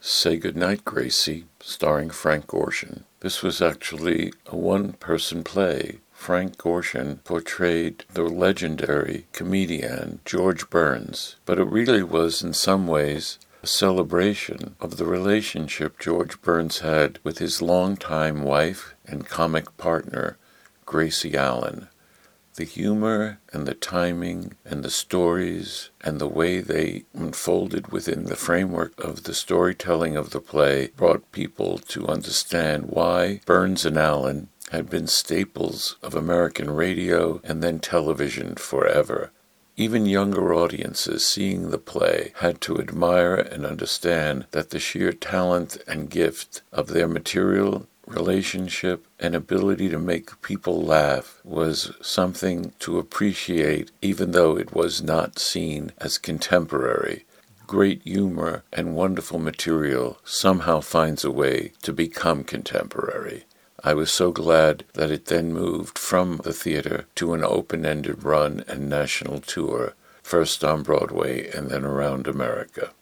Say Goodnight, Gracie, starring Frank Gorshin. This was actually a one-person play. Frank Gorshin portrayed the legendary comedian George Burns, but it really was in some ways a celebration of the relationship George Burns had with his longtime wife and comic partner, Gracie Allen. The humor and the timing and the stories and the way they unfolded within the framework of the storytelling of the play brought people to understand why Burns and Allen had been staples of American radio and then television forever. Even younger audiences seeing the play had to admire and understand that the sheer talent and gift of their material, relationship, and ability to make people laugh was something to appreciate, even though it was not seen as contemporary. Great humor and wonderful material somehow finds a way to become contemporary. I was so glad that it then moved from the theater to an open-ended run and national tour, first on Broadway and then around America.